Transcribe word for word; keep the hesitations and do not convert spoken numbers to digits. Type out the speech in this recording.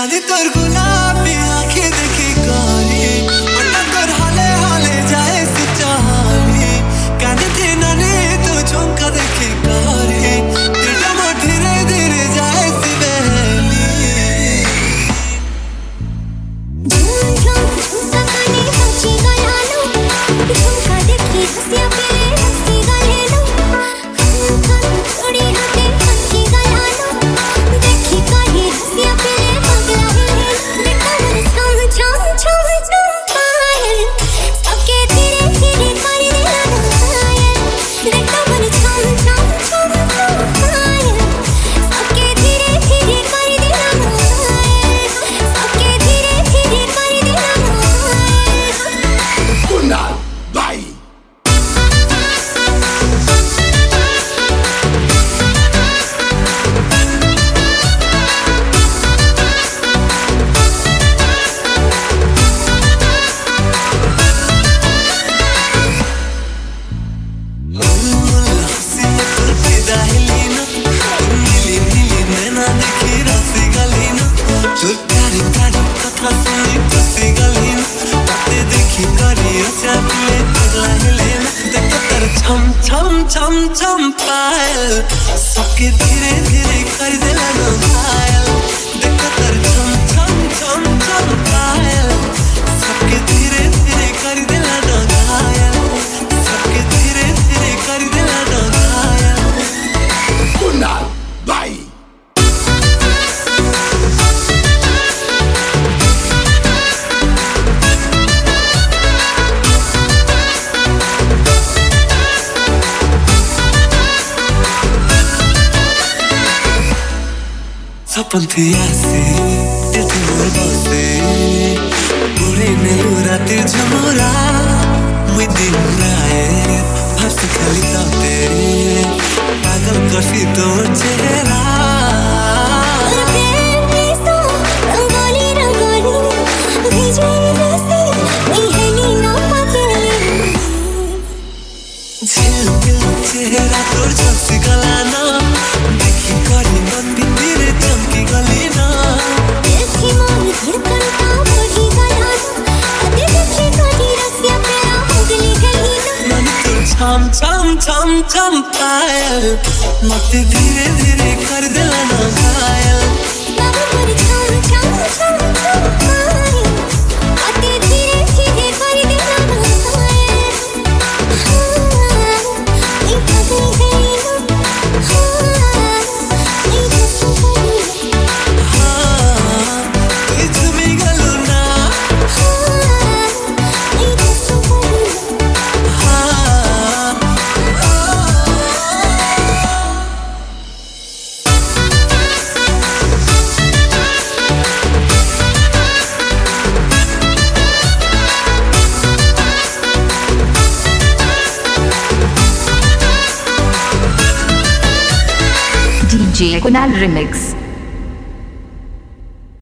जाने तोर गुलाबी आंखें देखी काली पता कर हाले हाले जाए से चाली काने थे नाने तो झुमका देखी कारी दिल जमा धीरे धीरे जाए से बहली झूम झूम झुमका काने बची गया लो झुमका देखी हंसिया मेरे हंसी गले लो हम हम थोड़ी हाथे बची गया लो देखी कारी हंसिया मेरे पगला है देखा मेरे छम छम छम छम पायल सबके धीरे धीरे कर दिया घायल देखा मेरे छम छम छम छम पायल सबके धीरे धीरे कर दिया घायल सबके धीरे धीरे कर दिया घायल Kunal Bai. छम छम छम छम पायल सबके धीरे धीरे कर देला ना घायल देखो तर छम छम छम छम पायल सबके धीरे धीरे कर देला ना घायल सबके धीरे धीरे कर देला ना घायल Kunal Bai. सपन थी ऐसे दिल थी मोर बसे पूरे नेलूरा तिर झमोरा मुई दिन राए हंस खाली ताते पागल कसी तोर चेहरा रंगोली रंगोली भेजे रस्ते इहनी ना पकड़ी झिलमिल चेहरा तोर झलसी गलाना देखी करी मन बिंदीरे चमकी गली ना देखी मोर धड़कन का बढ़ी गया अदे देखी करी रसिया मेरा उगली गई ना मन तोर छम छम छम छम पायल मत धीरे धीरे कर देला ना घायल बाबू मोर छम छम छम छम पायल अदे धीरे धीरे कर दिया ना घायल हाँ ई पगली गई ना हाँ ई जसू गई हाँ तू झूमी गलो ना हाँ ई जसू गई हाँ D J Kunal Remix.